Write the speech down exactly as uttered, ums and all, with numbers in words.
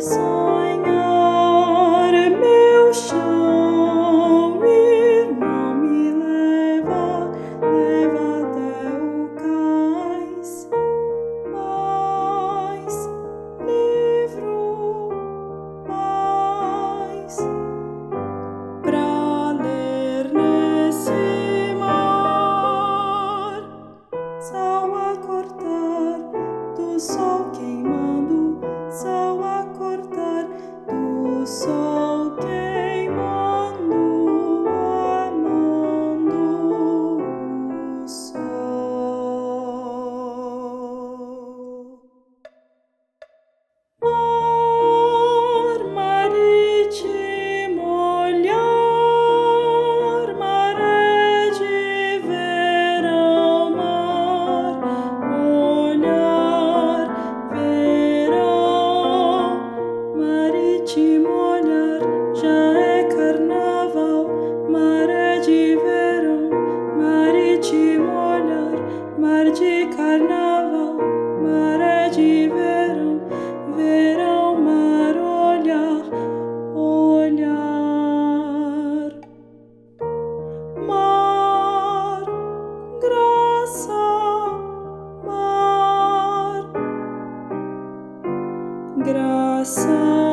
sonhar, meu chão, irmão, me leva, leva até o cais, mais livro, mais pra ler nesse mar, sal a cortar do sol queimando, sal a cortar do sol queimando, amando o sol. Mar marítimo olhar, maré de verão, mar olhar, verão, marítimo olhar, já é carnaval, maré de verão, marítimo olhar, mar de carnaval, maré de verão, verão, mar olhar, olhar, mar, graça, mar, graça.